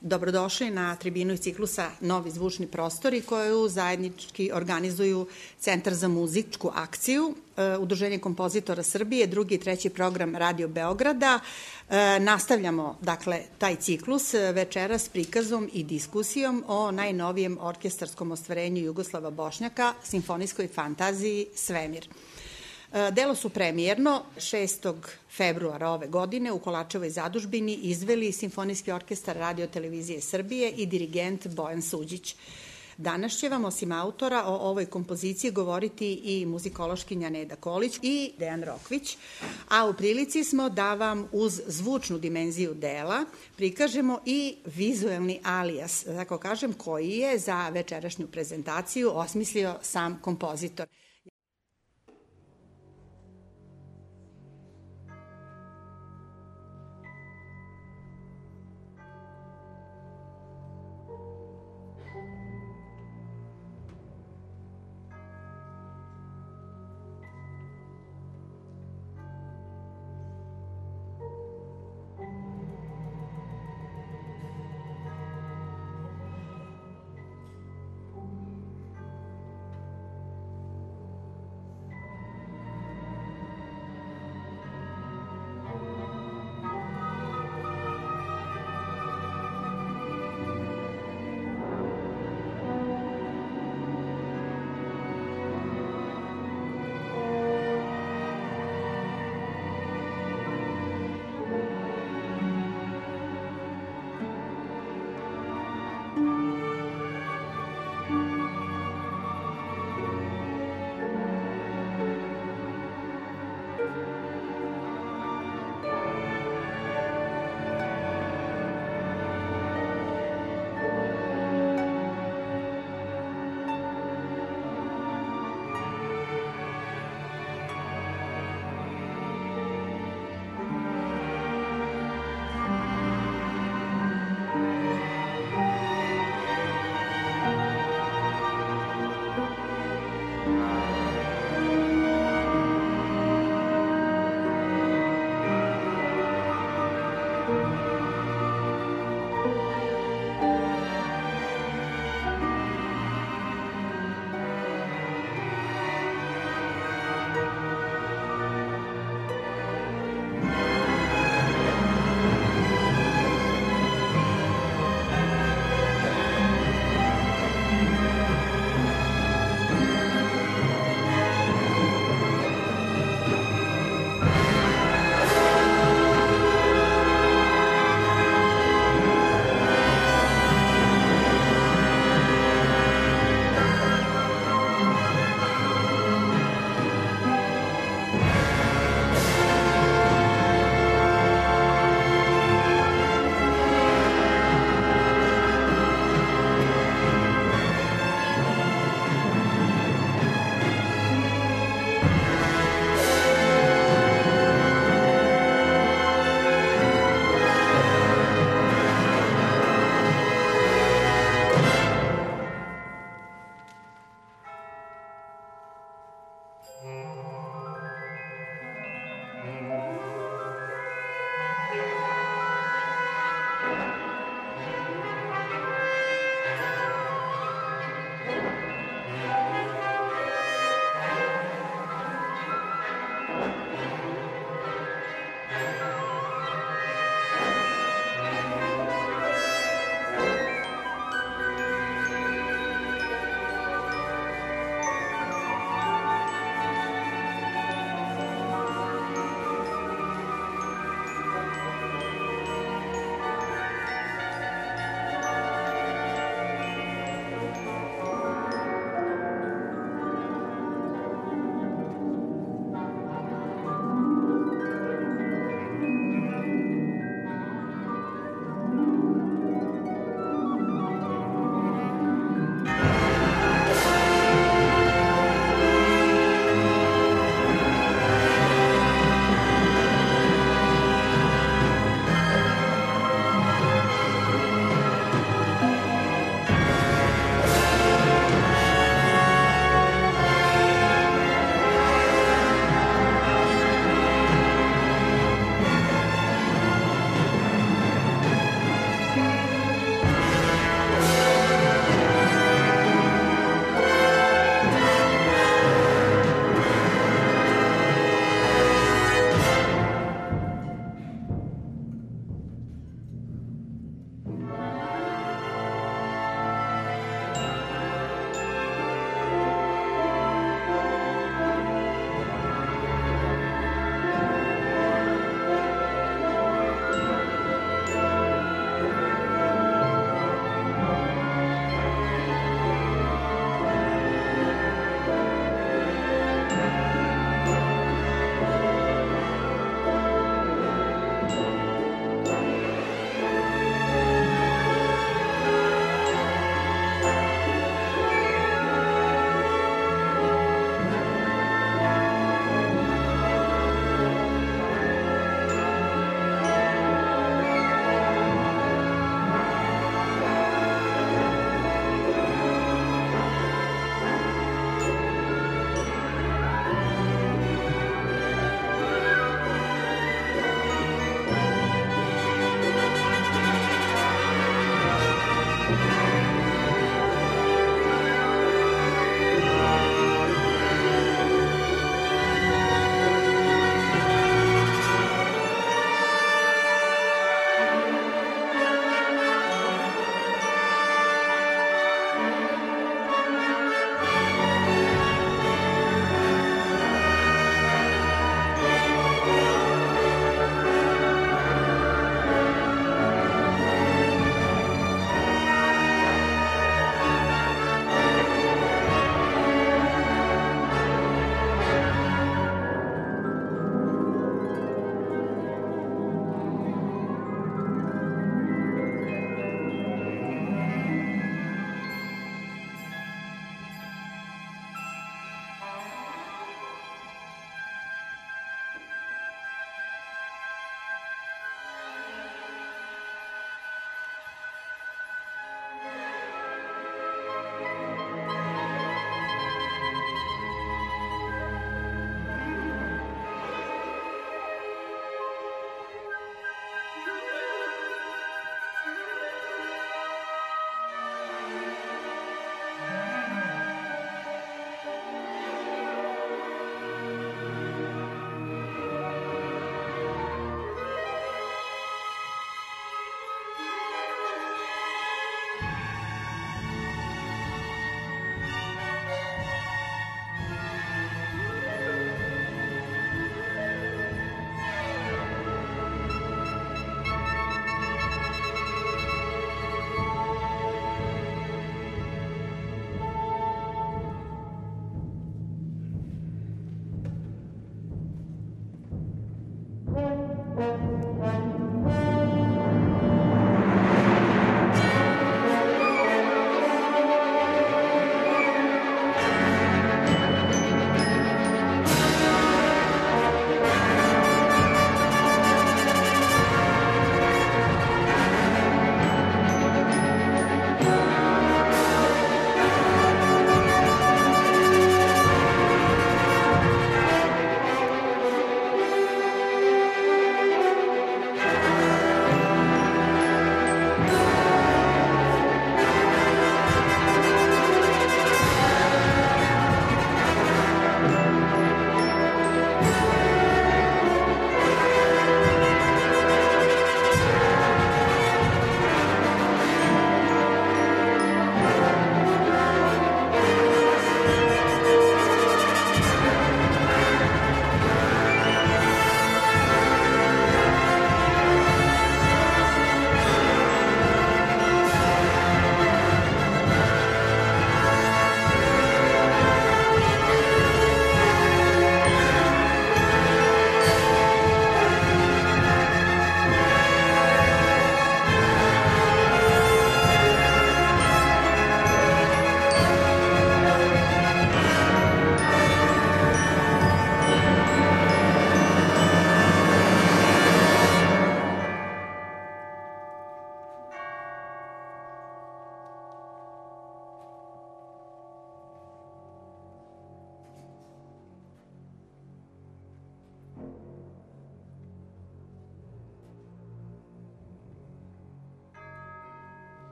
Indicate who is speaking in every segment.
Speaker 1: Dobrodošli na tribinu ciklusa Novi zvučni prostori koju zajednički organizuju Centar za muzičku akciju, Udruženje kompozitora Srbije, drugi i treći program Radio Beograda. Nastavljamo, dakle, taj ciklus večeras prikazom i diskusijom o najnovijem orkestarskom ostvarenju Jugoslava Bošnjaka, simfonijskoj fantaziji Svemir. Delo su premijerno 6. februara ove godine u Kolačevoj zadužbini izveli Simfonijski orkestar Radio televizije Srbije i dirigent Bojan Suđić. Danas će vam, osim autora, o ovoj kompoziciji govoriti i muzikološkinja Neda Kolić i Dejan Rokvić, a u prilici smo da vam uz zvučnu dimenziju dela prikažemo i vizuelni alijas, tako kažem, koji je za večerašnju prezentaciju osmislio sam kompozitor.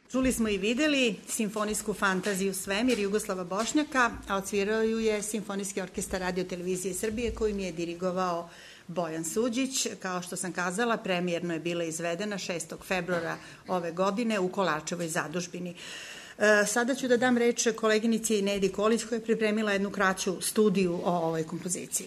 Speaker 1: Čuli smo i videli simfonijsku fantaziju Svemir Jugoslava Bošnjaka, a odsvirao ju je Simfonijski orkestar Radio televizije Srbije kojim je dirigovao Bojan Suđić. Kao što sam kazala, premijerno je bila izvedena 6. februara ove godine u Kolarčevoj zadužbini. Sada ću da dam reč koleginici Nedi Kolić koja je pripremila jednu kraću studiju o ovoj kompoziciji.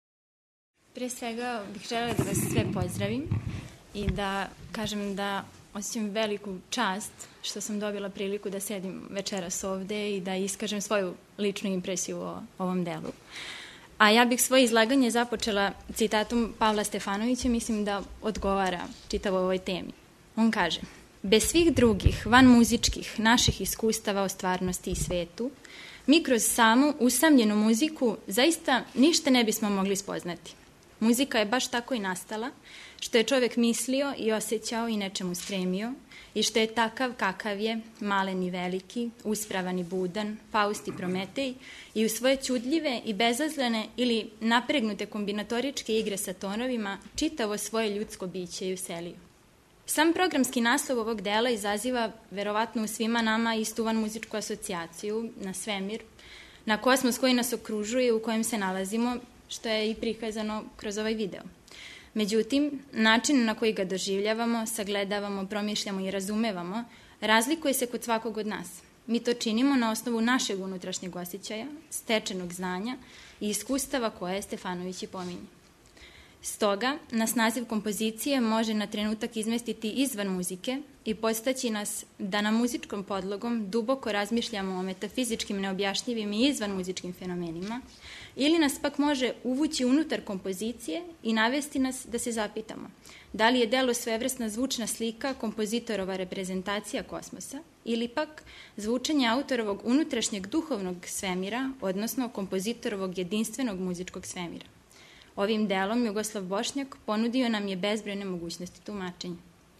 Speaker 2: Pre svega bih želela da vas sve pozdravim i da kažem da osjećam veliku čast što sam dobila priliku da sedim večeras ovde i da iskažem svoju ličnu impresiju o ovom delu. A ja bih svoje izlaganje započela citatom Pavla Stefanovića, mislim da odgovara čitavo ovoj temi. On kaže: bez svih drugih, van muzičkih, naših iskustava o stvarnosti i svetu, mi kroz samu usamljenu muziku zaista ništa ne bismo mogli spoznati. Muzika je baš tako i nastala, što je čovek mislio i osjećao i nečemu stremio i što je takav kakav je, malen i veliki, uspravan i budan, Faust i Prometej i u svoje čudljive i bezazlene ili napregnute kombinatoričke igre sa tonovima čitavo svoje ljudsko biće i uselio. Sam programski naslov ovog dela izaziva verovatno u svima nama istuvan muzičku asocijaciju na svemir, na kosmos koji nas okružuje, u kojem se nalazimo, što je i prikazano kroz ovaj video. Međutim, način na koji ga doživljavamo, sagledavamo, promišljamo i razumevamo, razlikuje se kod svakog od nas. Mi to činimo na osnovu našeg unutrašnjeg osjećaja, stečenog znanja i iskustava koje Stefanović i pominje. Stoga, nas naziv kompozicije može na trenutak izmestiti izvan muzike i podstaći nas da na muzičkom podlogom duboko razmišljamo o metafizičkim, neobjašnjivim i izvan muzičkim fenomenima, ili nas pak može uvući unutar kompozicije i navesti nas da se zapitamo da li je delo svevrsna zvučna slika kompozitorova reprezentacija kosmosa ili pak zvučanje autorovog unutrašnjeg duhovnog svemira, odnosno kompozitorovog jedinstvenog muzičkog svemira. Ovim delom Jugoslav Bošnjak ponudio nam je bezbrojne mogućnosti tumačenja.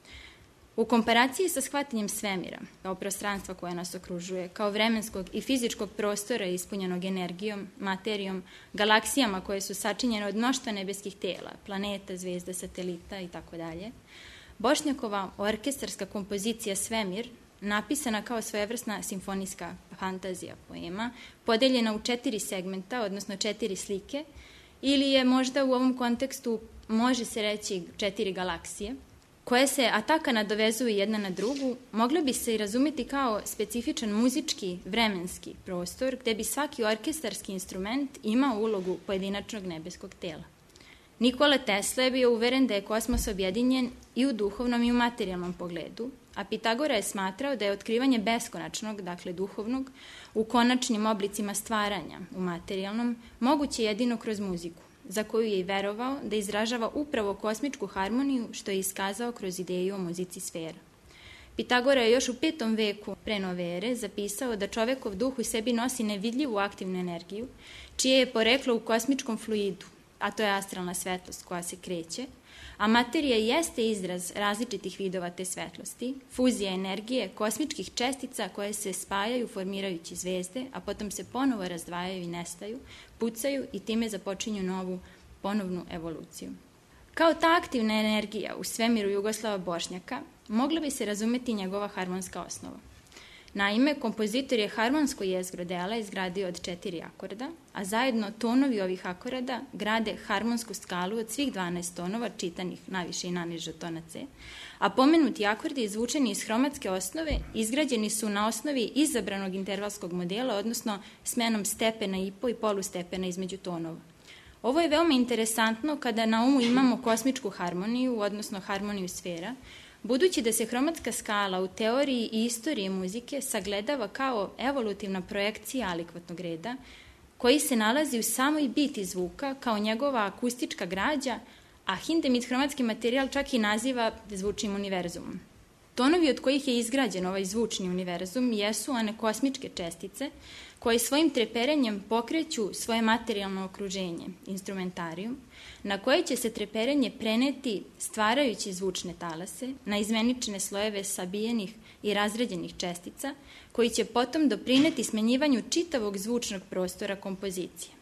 Speaker 2: U komparaciji sa shvatanjem svemira, kao prostranstva koje nas okružuje, kao vremenskog i fizičkog prostora ispunjenog energijom, materijom, galaksijama koje su sačinjene od mnoštva nebeskih tela, planeta, zvezda, satelita itd., Bošnjakova orkestarska kompozicija Svemir, napisana kao svojevrsna simfonijska fantazija poema, podeljena u 4 segmenta, odnosno 4 slike, ili je možda u ovom kontekstu, može se reći, 4 galaksije, koje se ataka nadovezuju jedna na drugu, moglo bi se i razumeti kao specifičan muzički, vremenski prostor, gde bi svaki orkestarski instrument imao ulogu pojedinačnog nebeskog tela. Nikola Tesla je bio uveren da je kosmos objedinjen i u duhovnom i u materijalnom pogledu, a Pitagora je smatrao da je otkrivanje beskonačnog, dakle duhovnog, u konačnim oblicima stvaranja, u materijalnom, moguće jedino kroz muziku, za koju je i verovao da izražava upravo kosmičku harmoniju, što je iskazao kroz ideju o muzici sfera. Pitagora je još u 5. veku pre nove ere zapisao da čovekov duh u sebi nosi nevidljivu aktivnu energiju, čije je poreklo u kosmičkom fluidu, a to je astralna svetlost koja se kreće, a materija jeste izraz različitih vidova te svetlosti, fuzija energije, kosmičkih čestica koje se spajaju formirajući zvezde, a potom se ponovo razdvajaju i nestaju, pucaju i time započinju novu, ponovnu evoluciju. Kao ta aktivna energija u svemiru Jugoslava Bošnjaka mogla bi se razumeti njegova harmonska osnova. Naime, kompozitor je harmonsko jezgro dela izgradio od 4 akorda, a zajedno tonovi ovih akorda grade harmonsku skalu od svih 12 tonova čitanih naviše i naniže od tona C, a pomenuti akordi izvučeni iz hromatske osnove izgrađeni su na osnovi izabranog intervalskog modela, odnosno smenom stepena i po i polustepena između tonova. Ovo je veoma interesantno kada na umu imamo kosmičku harmoniju, odnosno harmoniju sfera, budući da se hromatska skala u teoriji i istoriji muzike sagledava kao evolutivna projekcija alikvatnog reda, koji se nalazi u samoj biti zvuka kao njegova akustička građa, a Hindemith hromatski materijal čak i naziva zvučnim univerzumom. Tonovi od kojih je izgrađen ovaj zvučni univerzum jesu one kosmičke čestice koje svojim treperenjem pokreću svoje materijalno okruženje, instrumentarijum, na koje će se treperenje preneti stvarajući zvučne talase na izmenične slojeve sabijenih i razređenih čestica, koji će potom doprineti smenjivanju čitavog zvučnog prostora kompozicije.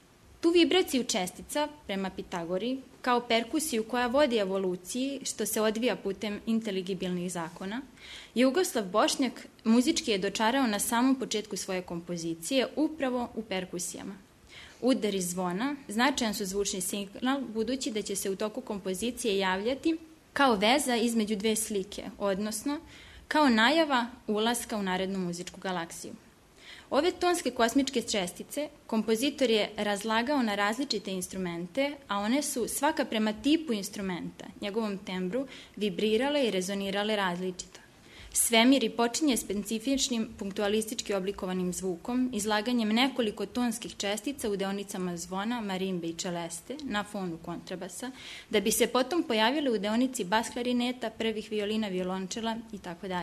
Speaker 2: Tu vibraciju čestica, prema Pitagori, kao perkusiju koja vodi evoluciji, što se odvija putem inteligibilnih zakona, Jugoslav Bošnjak muzički je dočarao na samom početku svoje kompozicije upravo u perkusijama. Udari zvona značajan su zvučni signal, budući da će se u toku kompozicije javljati kao veza između dve slike, odnosno kao najava ulaska u narednu muzičku galaksiju. Ove tonske kosmičke čestice kompozitor je razlagao na različite instrumente, a one su svaka prema tipu instrumenta, njegovom tembru, vibrirale i rezonirale različito. Svemir počinje specifičnim punktualistički oblikovanim zvukom, izlaganjem nekoliko tonskih čestica u deonicama zvona, marimbe i čeleste na fonu kontrabasa, da bi se potom pojavile u deonici bas klarineta, prvih violina, violončela itd.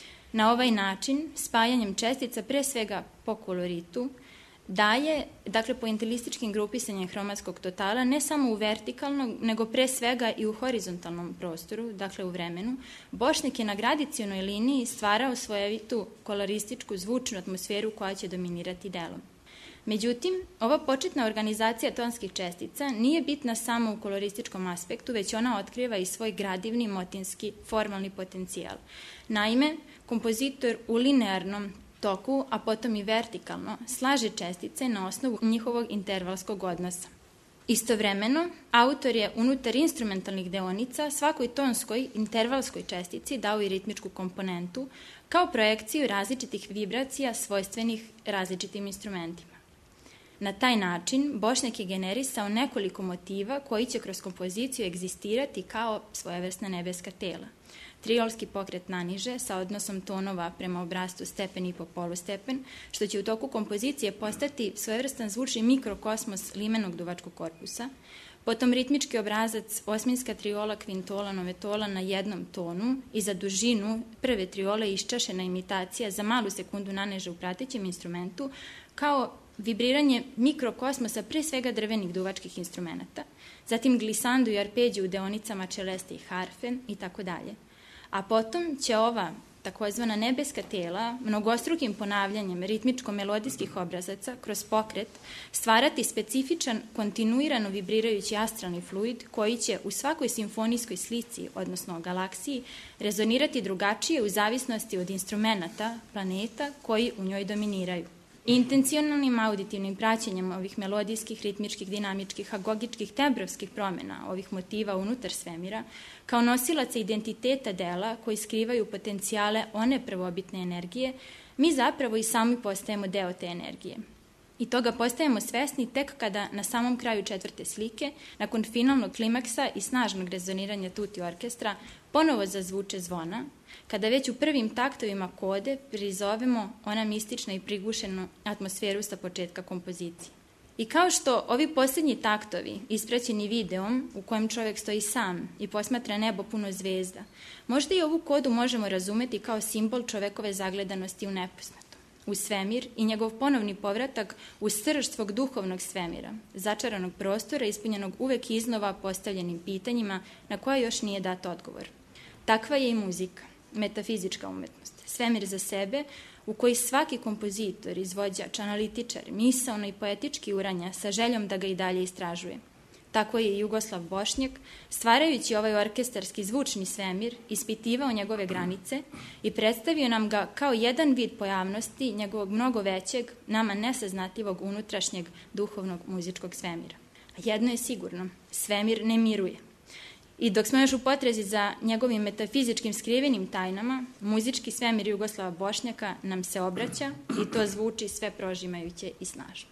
Speaker 2: Na ovaj način, spajanjem čestica, pre svega po koloritu, daje, dakle, pointilističkim grupisanjem hromatskog totala, ne samo u vertikalnom, nego pre svega i u horizontalnom prostoru, dakle u vremenu, Bošnjak je na gradicionoj liniji stvarao svojevitu kolorističku zvučnu atmosferu koja će dominirati delom. Međutim, ova početna organizacija tonskih čestica nije bitna samo u kolorističkom aspektu, već ona otkriva i svoj gradivni, motinski, formalni potencijal. Naime, kompozitor u linearnom toku, a potom i vertikalno, slaže čestice na osnovu njihovog intervalskog odnosa. Istovremeno, autor je unutar instrumentalnih deonica svakoj tonskoj intervalskoj čestici dao i ritmičku komponentu kao projekciju različitih vibracija svojstvenih različitim instrumentima. Na taj način Bošnjak je generisao nekoliko motiva koji će kroz kompoziciju egzistirati kao svojevrsna nebeska tela. Triolski pokret naniže sa odnosom tonova prema obrascu stepen i po polustepen, što će u toku kompozicije postati svojevrstan zvučni mikrokosmos limenog duvačkog korpusa, potom ritmički obrazac osminska triola, kvintola, novetola na jednom tonu i za dužinu prve triole iščašena imitacija za malu sekundu naneže u pratećem instrumentu, kao vibriranje mikrokosmosa pre svega drvenih duvačkih instrumenta, zatim glisando i arpeđi u deonicama čeleste i harfe itd. A potom će ova takozvana nebeska tela mnogostrukim ponavljanjem ritmičko-melodijskih obrazaca kroz pokret stvarati specifičan, kontinuirano vibrirajući astralni fluid koji će u svakoj simfonijskoj slici, odnosno galaksiji, rezonirati drugačije u zavisnosti od instrumenta, planeta koji u njoj dominiraju. Intencionalnim auditivnim praćenjem ovih melodijskih, ritmičkih, dinamičkih, agogičkih, tembrovskih promjena ovih motiva unutar svemira, kao nosilaca identiteta dela koji skrivaju potencijale one prvobitne energije, mi zapravo i sami postajemo deo te energije. I toga postajemo svesni tek kada na samom kraju četvrte slike, nakon finalnog klimaksa i snažnog rezoniranja tuti orkestra, ponovo zazvuče zvona, kada već u prvim taktovima kode prizovemo ona mistična i prigušenu atmosferu sa početka kompozicije. I kao što ovi posljednji taktovi, ispraćeni videom u kojem čovjek stoji sam i posmatra nebo puno zvezda, možda i ovu kodu možemo razumeti kao simbol čovekove zagledanosti u nepoznato, u svemir i njegov ponovni povratak u srž svog duhovnog svemira, začaranog prostora ispunjenog uvek iznova postavljenim pitanjima na koje još nije dat odgovor. Takva je i muzika, metafizička umetnost, svemir za sebe, u koji svaki kompozitor, izvođač, analitičar, misaono i poetički uranja sa željom da ga i dalje istražuje. Tako je i Jugoslav Bošnjak, stvarajući ovaj orkestarski zvučni svemir, ispitivao njegove granice i predstavio nam ga kao jedan vid pojavnosti njegovog mnogo većeg, nama nesaznatljivog unutrašnjeg duhovnog muzičkog svemira. A jedno je sigurno, svemir ne miruje. I dok smo još u potrazi za njegovim metafizičkim skrivenim tajnama, muzički svemir Jugoslava Bošnjaka nam se obraća i to zvuči sve prožimajuće i snažno.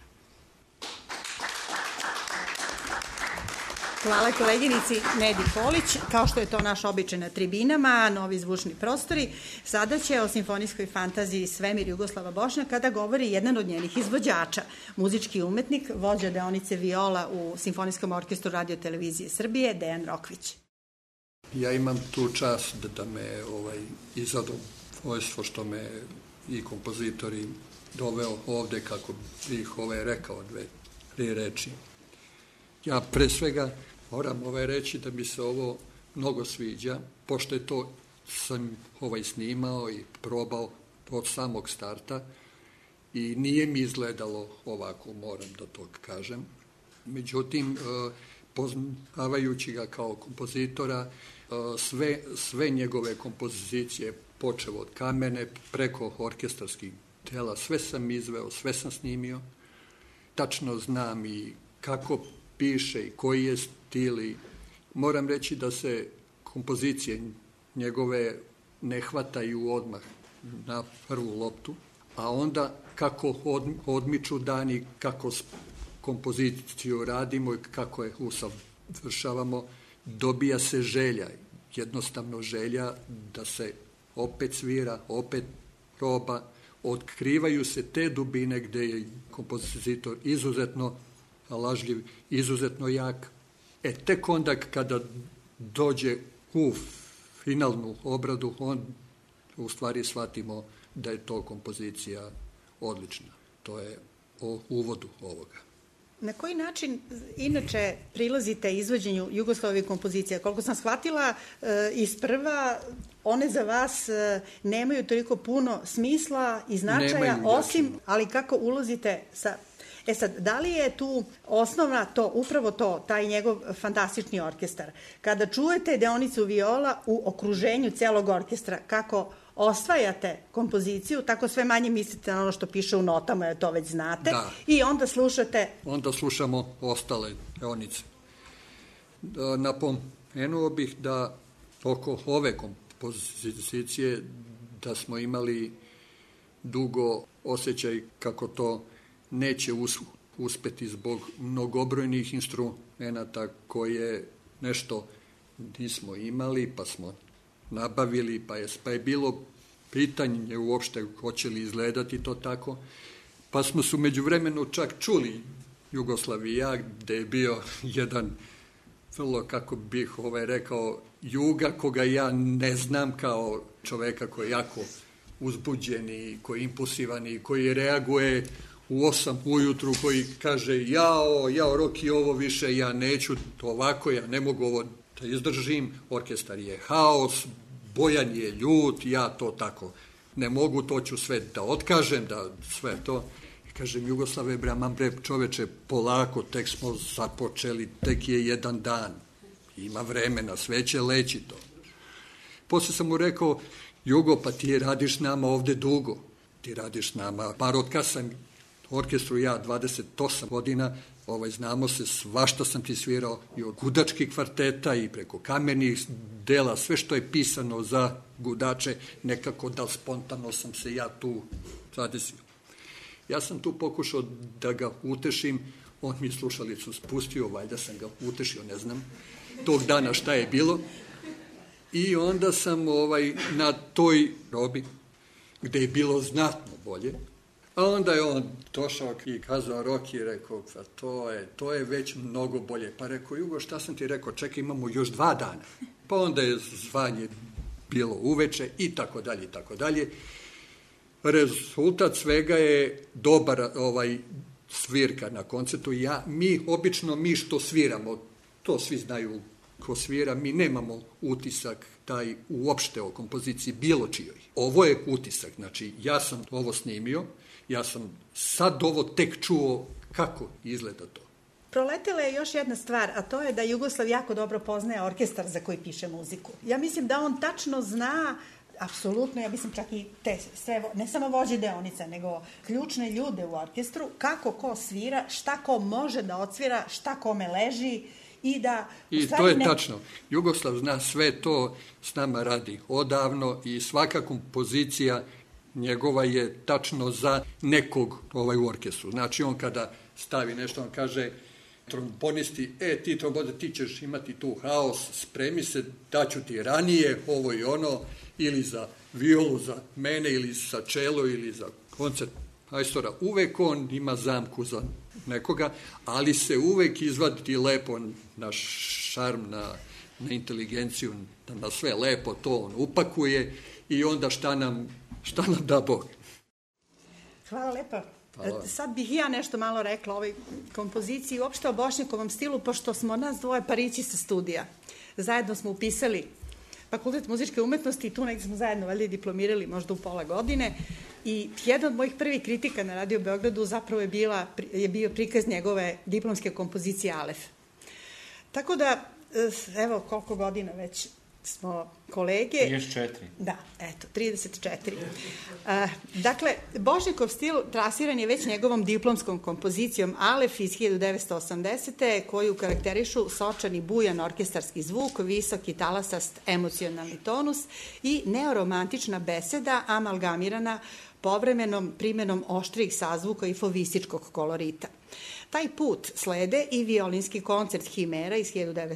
Speaker 1: Hvala koleginici Nedi Polić. Kao što je to naš običaj na tribinama, novi zvučni prostori, sada će o simfonijskoj fantaziji Svemir Jugoslava Bošnjaka da govori jedan od njenih izvođača, muzički umetnik, vođa deonice viola u Simfonijskom orkestru Radio-televizije Srbije, Dejan Rokvić.
Speaker 3: Ja imam tu čast da me i zadovoljstvo što me i kompozitori doveo ovde kako bih rekao dve reči. Ja pre svega moram reći da mi se ovo mnogo sviđa, pošto je to sam snimao i probao od samog starta i nije mi izgledalo ovako, moram da to kažem. Međutim, poznavajući ga kao kompozitora, sve njegove kompozicije, počev od kamene, preko orkestarskih dela, sve sam izveo, sve sam snimio. Tačno znam i kako piše i koji je stil. Moram reći da se kompozicije njegove ne hvataju odmah na prvu loptu, a onda kako odmiču dani, kako kompoziciju radimo i kako je usavršavamo, dobija se želja, jednostavno želja da se opet svira, opet proba, otkrivaju se te dubine gde je kompozitor izuzetno lažljiv, izuzetno jak. Tek onda kada dođe u finalnu obradu, on u stvari shvatimo da je to kompozicija odlična. To je o uvodu ovoga.
Speaker 1: Na koji način, inače, prilazite izvođenju Jugoslavije kompozicija? Koliko sam shvatila, isprva, one za vas nemaju toliko puno smisla i značaja, osim, ali kako ulazite sa... Sad, da li je tu osnovna upravo taj njegov fantastični orkestar? Kada čujete deonicu viola u okruženju celog orkestra, kako osvajate kompoziciju, tako sve manje mislite na ono što piše u notama, jer to već znate, i onda slušate...
Speaker 3: Onda slušamo ostale deonice. Napomenuo bih da oko ove kompozicije da smo imali dugo osjećaj kako to neće uspeti zbog mnogobrojnih instrumenta koje nešto nismo imali, pa smo nabavili, pa je bilo pitanje uopšte hoće li izgledati to tako, pa smo se umeđu vremenu čak čuli Jugoslavija, gde je bio jedan vrlo, kako bih rekao, Juga, koga ja ne znam kao čoveka koji je jako uzbuđen i koji je impulsivan i koji reaguje u 8 ujutru, koji kaže jao, Roki, ovo više ja neću, to ovako, ja ne mogu ovo da izdržim, orkestar je haos, Bojan je ljut, ja to tako ne mogu, to ću sve da otkažem, da sve to. I kažem, Jugoslave, čoveče, polako, tek smo započeli, tek je jedan dan, ima vremena, sve će leći to. Posle sam mu rekao, Jugo, pa ti radiš nama ovde dugo, ti radiš nama, bar otkad sam orkestru ja 28 godina, znamo se, svašta sam ti svirao i od gudačkih kvarteta i preko kamenih dela, sve što je pisano za gudače, nekako da spontano sam se ja tu zadesio. Ja sam tu pokušao da ga utešim, on mi slušalicu spustio, valjda sam ga utešio, ne znam, tog dana šta je bilo, i onda sam na toj robi, gde je bilo znatno bolje, a onda je on došao i kazao Roki, rekao, pa to je već mnogo bolje. Pa rekao, Jugo, šta sam ti rekao, čekaj, imamo još 2 dana. Pa onda je zvanje bilo uveče i tako dalje, i tako dalje. Rezultat svega je dobar svirka na koncertu. Mi što sviramo, to svi znaju ko svira, mi nemamo utisak taj uopšte o kompoziciji bilo čijoj. Ovo je utisak, znači ja sam ovo snimio, ja sam sad ovo tek čuo kako izgleda to.
Speaker 1: Proletela je još jedna stvar, a to je da Jugoslav jako dobro poznaje orkestar za koji piše muziku. Ja mislim da on tačno zna, apsolutno, ja mislim čak i sve, ne samo vođe deonica, nego ključne ljude u orkestru, kako ko svira, šta ko može da odsvira, šta kome leži, i to je tačno.
Speaker 3: Jugoslav zna sve to, s nama radi odavno i svaka kompozicija njegova je tačno za nekog u orkestru. Znači on kada stavi nešto, on kaže trombonisti, ti trombonisti, ti ćeš imati tu haos, spremi se, daću ti ranije ovo i ono, ili za violu za mene, ili za čelo, ili za koncert majstora. Uvek on ima zamku za nekoga, ali se uvek izvadi lepo na šarm, na inteligenciju, na sve lepo to on upakuje i onda šta nam da Bog.
Speaker 1: Hvala lepa. Sad bih ja nešto malo rekla o ovoj kompoziciji, uopšte o Bošnjakovom stilu, pošto smo nas dvoje parići sa studija. Zajedno smo upisali Fakultet muzičke umetnosti i tu negde smo zajedno valjda diplomirali možda u pola godine i jedan od mojih prvih kritika na Radio Beogradu zapravo je bio prikaz njegove diplomske kompozicije Alef. Tako da, evo koliko godina već smo kolege.
Speaker 4: 34.
Speaker 1: Da, eto, 34. Dakle, Bošnjakov stil trasiran je već njegovom diplomskom kompozicijom Alef iz 1980. koju karakterišu sočan i bujan orkestarski zvuk, visoki talasast emocionalni tonus i neoromantična beseda amalgamirana povremenom primenom oštrih sazvuka i fovističkog kolorita. Taj put slede i violinski koncert Himera iz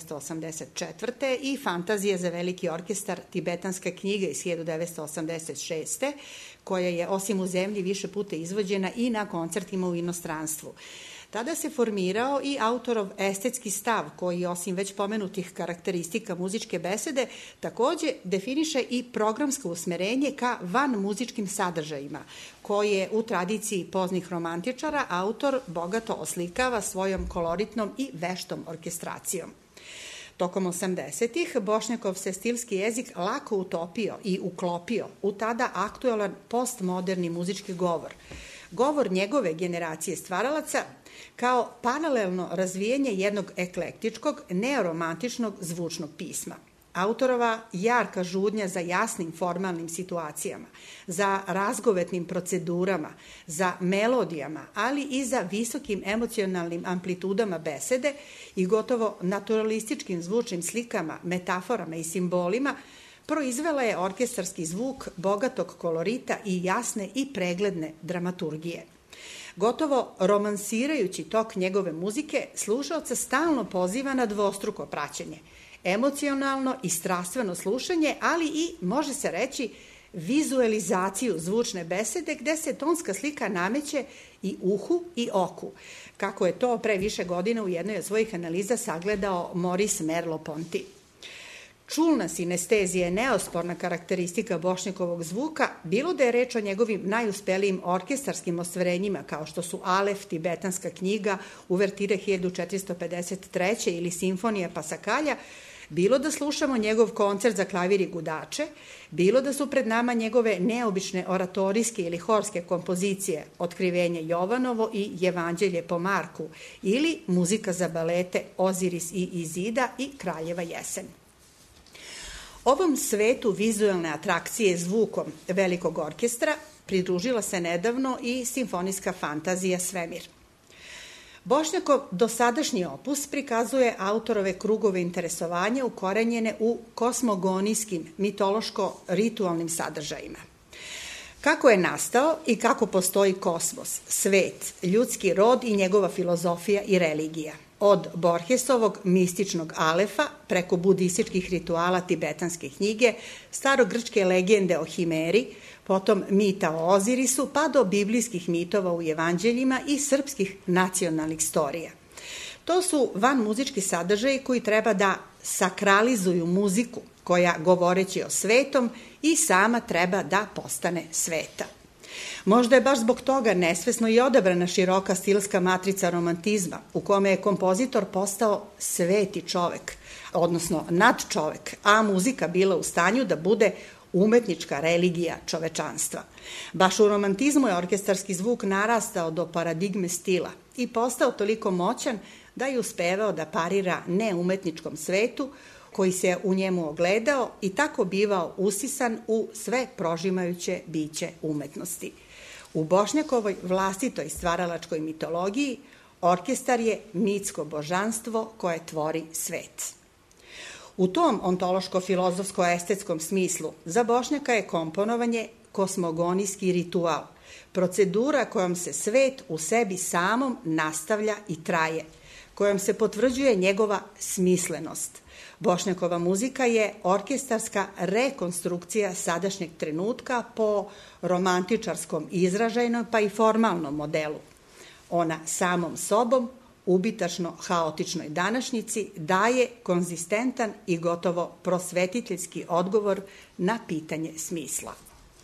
Speaker 1: 1984. i Fantazije za veliki orkestar Tibetanska knjiga iz 1986. koja je osim u zemlji više puta izvođena i na koncertima u inostranstvu. Tada se formirao i autorov estetski stav koji osim već pomenutih karakteristika muzičke besede takođe definiše i programsko usmerenje ka van muzičkim sadržajima koje u tradiciji poznih romantičara autor bogato oslikava svojom koloritnom i veštom orkestracijom. Tokom 80-ih Bošnjakov se stilski jezik lako utopio i uklopio u tada aktuelan postmoderni muzički govor. Govor njegove generacije stvaralaca kao paralelno razvijanje jednog eklektičkog, neoromantičnog zvučnog pisma. Autorova jarka žudnja za jasnim formalnim situacijama, za razgovetnim procedurama, za melodijama, ali i za visokim emocionalnim amplitudama besede i gotovo naturalističkim zvučnim slikama, metaforama i simbolima, proizvela je orkestarski zvuk bogatog kolorita i jasne i pregledne dramaturgije. Gotovo romansirajući tok njegove muzike, slušaoca stalno poziva na dvostruko praćenje, emocionalno i strastveno slušanje, ali i, može se reći, vizualizaciju zvučne besede gde se tonska slika nameće i uhu i oku, kako je to pre više godina u jednoj od svojih analiza sagledao Maurice Merleau-Ponty. Čulna sinestezija je neosporna karakteristika Bošnjakovog zvuka, bilo da je reč o njegovim najuspelijim orkestarskim ostvarenjima, kao što su Alef, Tibetanska knjiga, Uvertire 1453. ili Simfonija Pasakalja, bilo da slušamo njegov koncert za klavir i gudače, bilo da su pred nama njegove neobične oratorijske ili horske kompozicije Otkrivenje Jovanovo i Jevanđelje po Marku ili muzika za balete Oziris i Izida i Kraljeva jesen. Ovom svetu vizualne atrakcije zvukom velikog orkestra pridružila se nedavno i simfonijska fantazija Svemir. Bošnjakov dosadašnji opus prikazuje autorove krugove interesovanja ukorenjene u kosmogonijskim, mitološko-ritualnim sadržajima. Kako je nastao i kako postoji kosmos, svet, ljudski rod i njegova filozofija i religija. Od Borgesovog mističnog Alefa preko budističkih rituala Tibetanske knjige, starogrčke legende o Himeri, potom mita o Ozirisu, pa do biblijskih mitova u evanđeljima i srpskih nacionalnih storija. To su vanmuzički sadržaji koji treba da sakralizuju muziku, koja, govoreći o svetom, i sama treba da postane sveta. Možda je baš zbog toga nesvesno i odabrana široka stilska matrica romantizma, u kome je kompozitor postao sveti čovek, odnosno nadčovek, a muzika bila u stanju da bude umetnička religija čovečanstva. Baš u romantizmu je orkestarski zvuk narastao do paradigme stila i postao toliko moćan da je uspevao da parira neumetničkom svetu koji se u njemu ogledao i tako bivao usisan u sve prožimajuće biće umetnosti. U Bošnjakovoj vlastitoj stvaralačkoj mitologiji orkestar je mitsko božanstvo koje tvori svet. U tom ontološko-filozofsko-estetskom smislu za Bošnjaka je komponovanje kosmogonijski ritual, procedura kojom se svet u sebi samom nastavlja i traje, kojom se potvrđuje njegova smislenost. Bošnjakova muzika je orkestarska rekonstrukcija sadašnjeg trenutka po romantičarskom izražajnom pa i formalnom modelu. Ona samom sobom, ubitačno haotičnoj današnjici, daje konzistentan i gotovo prosvetiteljski odgovor na pitanje smisla.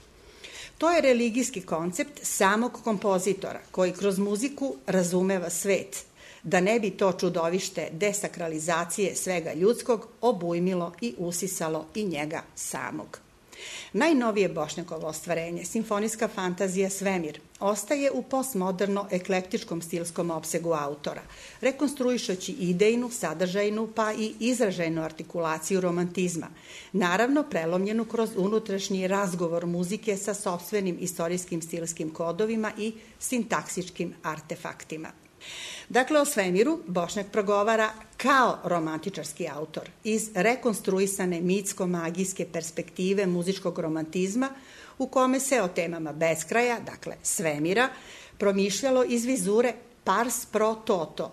Speaker 1: To je religijski koncept samog kompozitora koji kroz muziku razumeva svet, da ne bi to čudovište desakralizacije svega ljudskog obujmilo i usisalo i njega samog. Najnovije Bošnjakovo ostvarenje, simfonijska fantazija Svemir, ostaje u postmoderno-eklektičkom stilskom opsegu autora, rekonstruišući idejnu, sadržajnu pa i izražajnu artikulaciju romantizma, naravno prelomljenu kroz unutrašnji razgovor muzike sa sopstvenim istorijskim stilskim kodovima i sintaksičkim artefaktima. Dakle, o Svemiru Bošnjak progovara kao romantičarski autor iz rekonstruisane mitsko-magijske perspektive muzičkog romantizma u kome se o temama beskraja, dakle svemira, promišljalo iz vizure pars pro toto,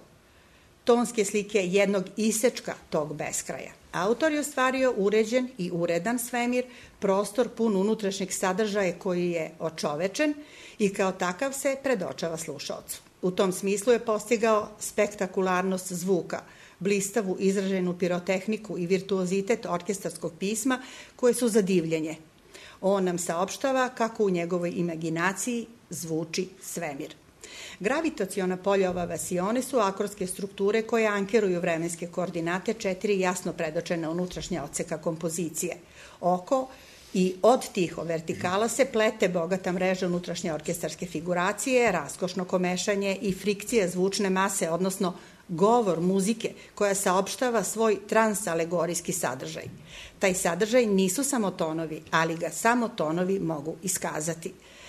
Speaker 1: tonske slike jednog isečka tog beskraja. Autor je ostvario uređen i uredan svemir, prostor pun unutrašnjeg sadržaja koji je očovečen i kao takav se predočava slušaocu. U tom smislu je postigao spektakularnost zvuka, blistavu izraženu pirotehniku i virtuozitet orkestarskog pisma koje su za divljenje. On nam saopštava kako u njegovoj imaginaciji zvuči svemir. Gravitaciona polja ova vasione su akordske strukture koje ankeruju vremenske koordinate 4 jasno predočene unutrašnja odseka kompozicije. Oko i od tih vertikala se plete bogata mreža unutrašnje orkestarske figuracije, raskošno komešanje i frikcija zvučne mase, odnosno govor muzike koja saopštava svoj transalegorijski sadržaj. Taj sadržaj nisu samo tonovi, ali ga samo tonovi mogu iskazati.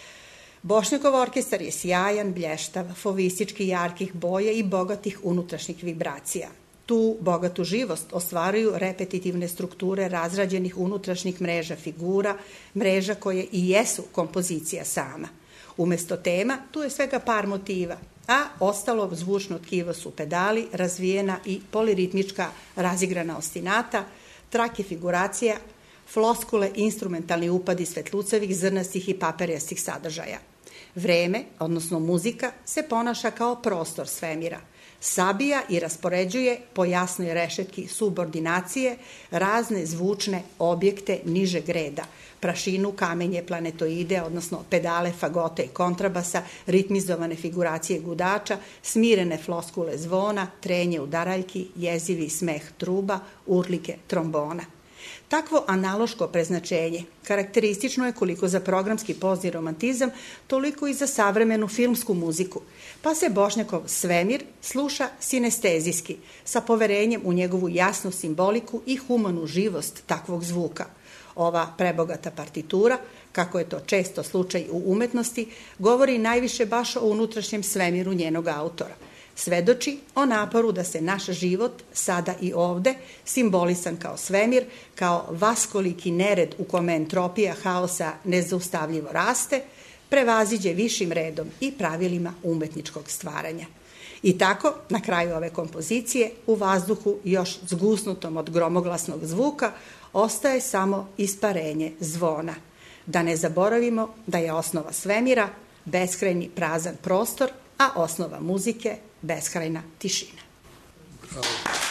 Speaker 1: Bošnjakov orkestar je sjajan, blještav, fovistički jarkih boja i bogatih unutrašnjih vibracija. Tu bogatu živost ostvaruju repetitivne strukture razrađenih unutrašnjih mreža figura, mreža koje i jesu kompozicija sama. Umesto tema, tu je svega par motiva, a ostalo zvučno tkivo su pedali, razvijena i poliritmička razigrana ostinata, trake figuracija, floskule, instrumentalni upadi svetlucavih, zrnastih i paperjastih sadržaja. Vreme, odnosno muzika, se ponaša kao prostor svemira. Sabija i raspoređuje po jasnoj rešetki subordinacije razne zvučne objekte nižeg reda, prašinu, kamenje, planetoide, odnosno pedale, fagote i kontrabasa, ritmizovane figuracije gudača, smirene floskule zvona, trenje udaraljki, jezivi smeh truba, urlike trombona. Takvo analoško preznačenje karakteristično je koliko za programski pozni romantizam, toliko i za savremenu filmsku muziku, pa se Bošnjakov svemir sluša sinestezijski, sa poverenjem u njegovu jasnu simboliku i humanu živost takvog zvuka. Ova prebogata partitura, kako je to često slučaj u umetnosti, govori najviše baš o unutrašnjem svemiru njenog autora. Svedoči o naporu da se naš život, sada i ovde, simbolisan kao svemir, kao vaskoliki nered u kome entropija haosa nezaustavljivo raste, prevaziđe višim redom i pravilima umetničkog stvaranja. I tako, na kraju ove kompozicije, u vazduhu još zgusnutom od gromoglasnog zvuka, ostaje samo isparenje zvona. Da ne zaboravimo da je osnova svemira beskrajni prazan prostor, a osnova muzike beskrajna tišina.
Speaker 3: Bravo.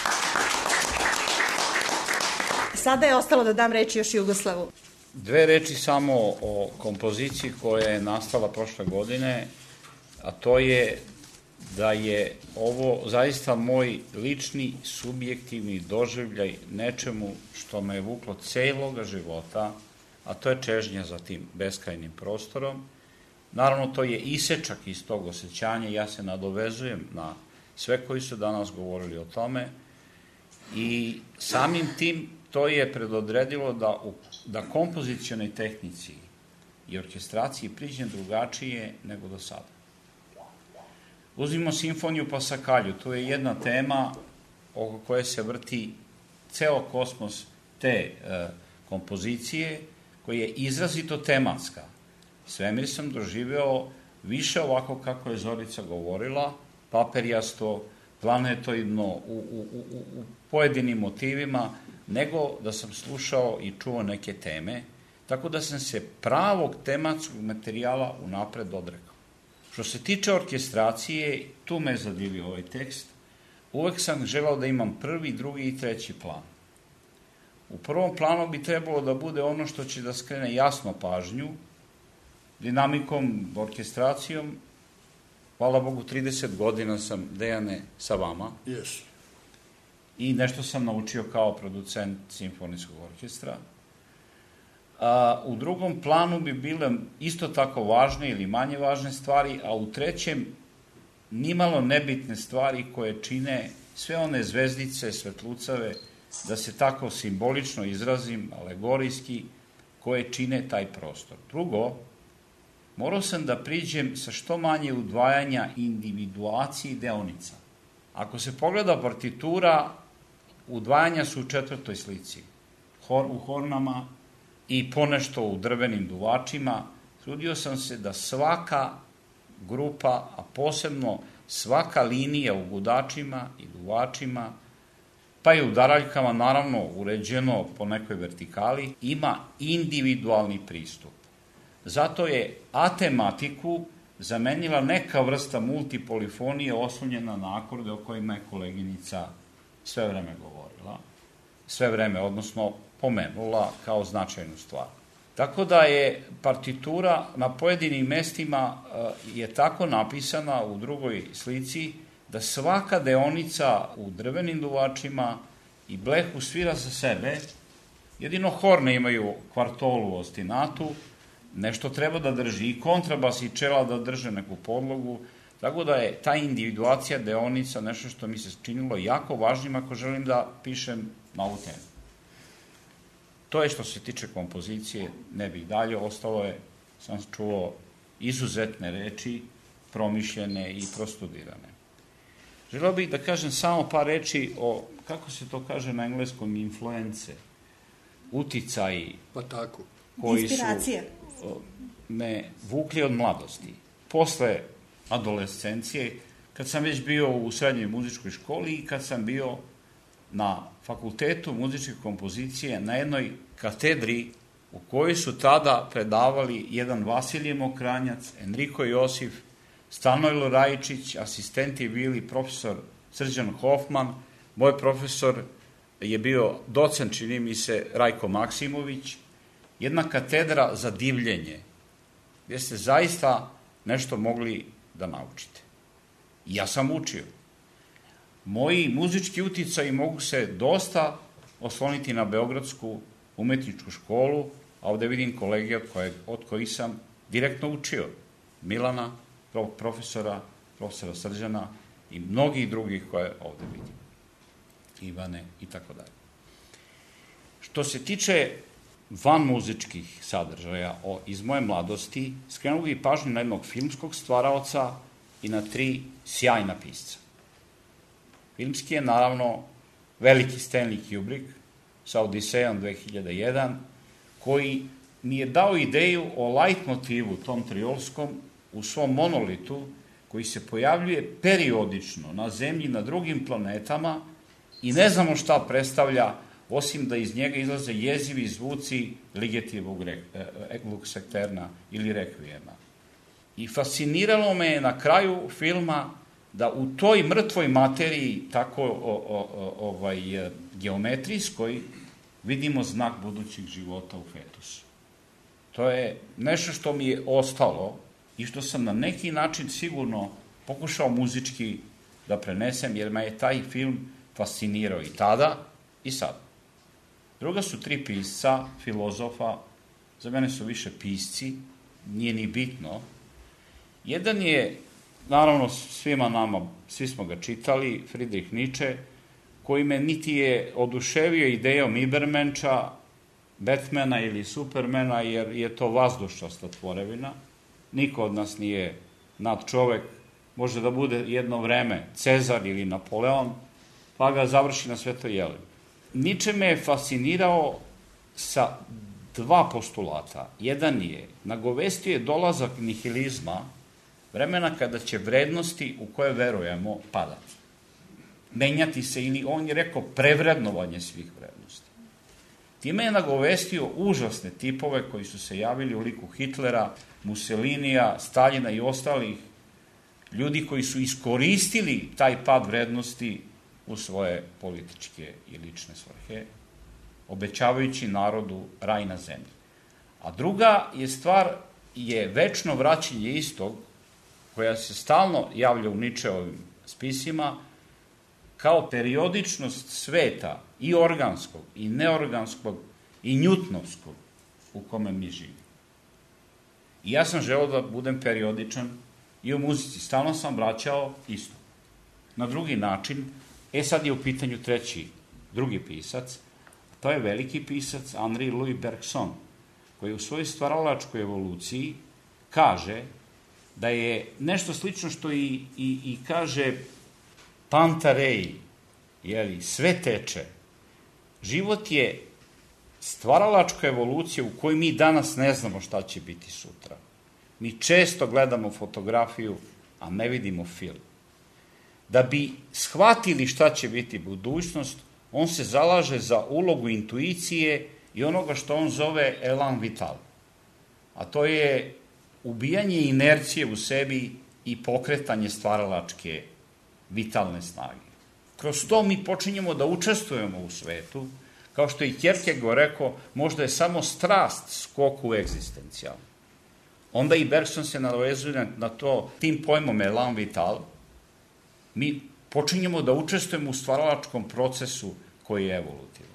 Speaker 1: Sada je ostalo da dam reči još Jugoslavu.
Speaker 4: 2 reči samo o kompoziciji koja je nastala prošle godine, a to je da je ovo zaista moj lični, subjektivni doživljaj nečemu što me je vuklo celoga života, a to je čežnja za tim beskrajnim prostorom. Naravno, to je isečak iz tog osjećanja, ja se nadovezujem na sve koji su danas govorili o tome i samim tim to je predodredilo da kompozicionoj tehnici i orkestraciji priđem drugačije nego do sada. Uzmimo simfoniju Pasakalju, to je jedna tema oko koje se vrti ceo kosmos te kompozicije, koja je izrazito tematska. Svemir sam doživeo više ovako kako je Zorica govorila, paperjasto, planetoidno, u pojedinim motivima, nego da sam slušao i čuo neke teme, tako da sam se pravog tematskog materijala unapred odrekao. Što se tiče orkestracije, tu me je zadivio ovaj tekst, uvek sam želao da imam prvi, drugi i treći plan. U prvom planu bi trebalo da bude ono što će da skrene jasno pažnju, dinamikom, orkestracijom, hvala Bogu, 30 godina sam, Dejane, sa vama.
Speaker 3: Yes.
Speaker 4: I nešto sam naučio kao producent simfonijskog orkestra. U drugom planu bi bile isto tako važne ili manje važne stvari, a u trećem nimalo nebitne stvari koje čine sve one zvezdice, svetlucave, da se tako simbolično izrazim, alegorijski, koje čine taj prostor. Drugo, morao sam da priđem sa što manje udvajanja individuaciji deonica. Ako se pogleda partitura, udvajanja su u 4. slici. U hornama i ponešto u drvenim duvačima. Trudio sam se da svaka grupa, a posebno svaka linija u gudačima i duvačima, pa i u daraljkama, naravno uređeno po nekoj vertikali, ima individualni pristup. Zato je atematiku zamenila neka vrsta multipolifonije oslonjena na akorde o kojima je koleginica sve vreme govorila. Sve vreme, odnosno pomenula kao značajnu stvar. Tako da je partitura na pojedinim mestima je tako napisana u drugoj slici da svaka deonica u drvenim duvačima i blehu svira za sebe, jedino horne imaju kvartolu u ostinatu, nešto treba da drži i kontrabas i čela da drže neku podlogu, tako da je ta individuacija deonica nešto što mi se činilo jako važnim ako želim da pišem na ovu temu. To je što se tiče kompozicije, ne bih dalje, ostalo je, sam čuo, izuzetne reči, promišljene i prostudirane. Želeo bih da kažem samo par reči o, kako se to kaže na engleskom, influence, uticaji,
Speaker 3: pa tako,
Speaker 4: koji su me vukli od mladosti. Posle adolescencije, kad sam već bio u srednjoj muzičkoj školi i kad sam bio na fakultetu muzičke kompozicije na jednoj katedri u kojoj su tada predavali jedan Vasilije Mokranjac, Enrico Josif, Stanojlo Rajičić, asistenti bili profesor Srđan Hoffman, moj profesor je bio docent, čini mi se, Rajko Maksimović, jedna katedra za divljenje, gdje ste zaista nešto mogli da naučite. I ja sam učio. Moji muzički uticaji mogu se dosta osloniti na Beogradsku umetničku školu, a ovde vidim kolege od kojih sam direktno učio. Milana, profesora Srđana i mnogih drugih koje ovde vidim. Ivane i tako dalje. Što se tiče van muzičkih sadržaja iz moje mladosti, skrenuo bih pažnju na jednog filmskog stvaraoca i na 3 sjajna pisca. Filmski je, naravno, veliki Stanley Kubrick sa Odisejom 2001, koji mi je dao ideju o leitmotivu tom triolskom u svom monolitu, koji se pojavljuje periodično na Zemlji, na drugim planetama i ne znamo šta predstavlja, osim da iz njega izlaze jezivi zvuci Ligetivog Luksekterna ili Rekvijema. I fasciniralo me na kraju filma da u toj mrtvoj materiji, tako geometrijskoj, vidimo znak budućeg života u fetusu. To je nešto što mi je ostalo i što sam na neki način sigurno pokušao muzički da prenesem, jer me je taj film fascinirao i tada i sad. Druga su 3 pisca, filozofa, za mene su više pisci, nije ni bitno. Jedan je, naravno svima nama, svi smo ga čitali, Friedrich Nietzsche, koji me niti je oduševio idejom Ibermenča, Batmana ili Supermana, jer je to vazdušasta tvorevina. Niko od nas nije nad čovek, može da bude jedno vreme Cezar ili Napoleon, pa ga završi na Svetoj Jeleni. Nietzsche me je fascinirao sa 2 postulata. Jedan je, nagovestio je dolazak nihilizma, vremena kada će vrednosti u koje verujemo padati. Menjati se, ili on je rekao prevrednovanje svih vrednosti. Time je nagovestio užasne tipove koji su se javili u liku Hitlera, Mussolinija, Staljina i ostalih ljudi koji su iskoristili taj pad vrednosti u svoje političke i lične svrhe, obećavajući narodu raj na zemlji. A druga je stvar, je večno vraćanje istog koja se stalno javlja u Ničeovim spisima, kao periodičnost sveta, i organskog, i neorganskog, i njutnovskog, u kome mi živimo. I ja sam želeo da budem periodičan i u muzici. Stalno sam vraćao isto. Na drugi način, sad je u pitanju drugi pisac, to je veliki pisac Henri Louis Bergson, koji u svojoj stvaralačkoj evoluciji kaže da je nešto slično što i kaže Pantarei, sve teče. Život je stvaralačka evolucija u kojoj mi danas ne znamo šta će biti sutra. Mi često gledamo fotografiju, a ne vidimo film. Da bi shvatili šta će biti budućnost, on se zalaže za ulogu intuicije i onoga što on zove elan vital. A to je ubijanje inercije u sebi i pokretanje stvaralačke vitalne snage. Kroz to mi počinjemo da učestvujemo u svetu, kao što je Kierkegaard rekao, možda je samo strast skok u egzistencijalno. Onda i Bergson se nadovezuje na to, tim pojmom elan vital, mi počinjemo da učestvujemo u stvaralačkom procesu koji je evolutivan.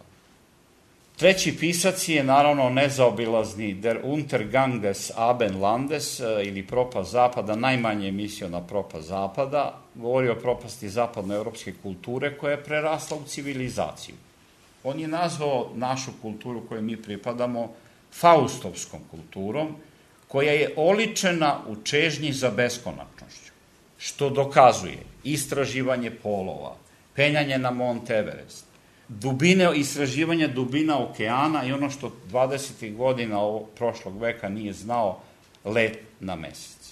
Speaker 4: Treći pisac je naravno nezaobilazni Der Untergang des Abendlandes, ili propast zapada, najmanje emisija na propast zapada, govori o propasti zapadnoevropske kulture koja je prerasla u civilizaciju. On je nazvao našu kulturu kojoj mi pripadamo faustovskom kulturom, koja je oličena u čežnji za beskonačnošću, što dokazuje istraživanje polova, penjanje na Mont Everest, istraživanje dubina okeana i ono što 20. godina prošlog veka nije znao, let na mesec.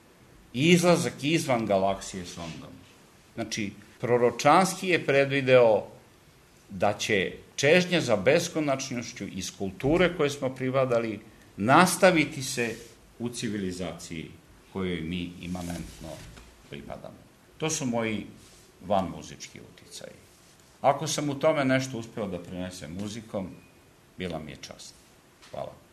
Speaker 4: I izlazak izvan galaksije sondom. Znači, proročanski je predvideo da će čežnja za beskonačnošću iz kulture koje smo privadali nastaviti se u civilizaciji kojoj mi imanentno pripadamo. To su moji vanmuzički uticaji. Ako sam u tome nešto uspeo da prenesem muzikom, bila mi je čast. Hvala.